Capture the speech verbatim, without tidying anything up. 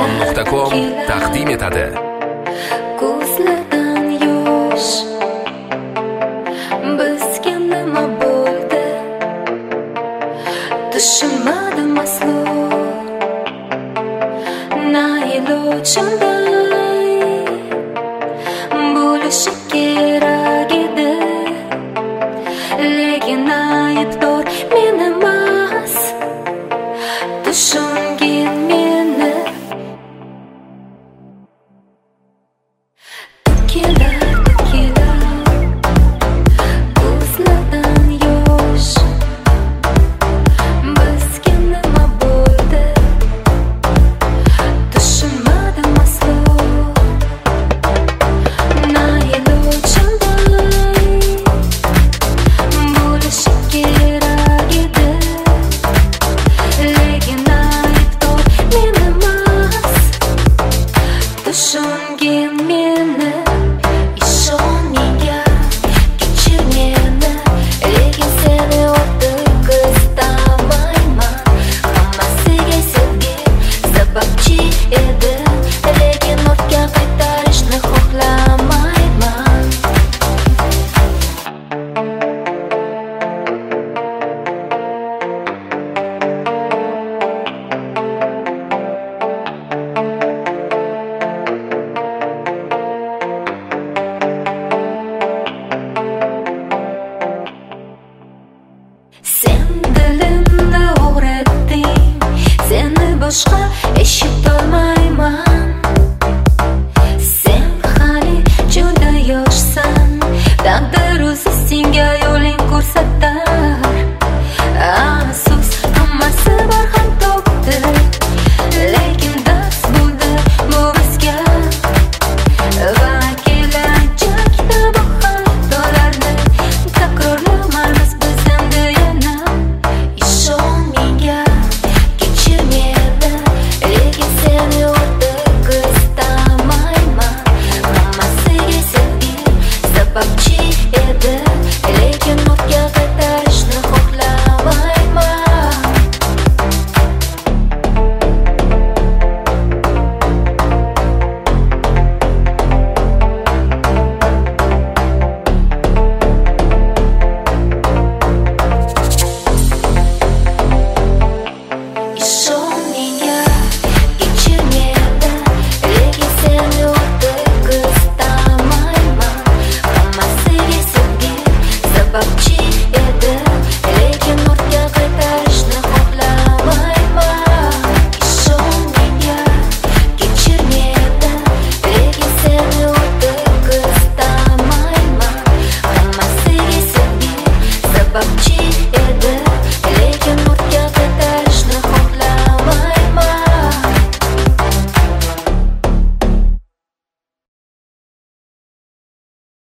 com nuqta com taqdim etadi. Ko'zlardan yosh, bizga nima bo'ldi? Tushunmadim aslo. Na ilojimday bo'lishi kerak edi, lekin aybdor men emas. Tushungin meni. To'kilar, to'kilar ko'zlardan yosh, bizga nima bo'ldi? Tushunmadim aslo. Na ilojimday bo'lishi kerak edi, lekin aybdor men emas. Tushungin meni. Ishon menga, kechir meni, lekin seni ortiq istamayman. Hammasiga sevgi sababchi edi, lekin ortga qaytarishni xohlamayman. Sen dilimni o'g'ritding, seni boshqa eshitolmayman. Sen hali juda yoshsan, taqdir o'zi senga yo'ling ko'rsatdi.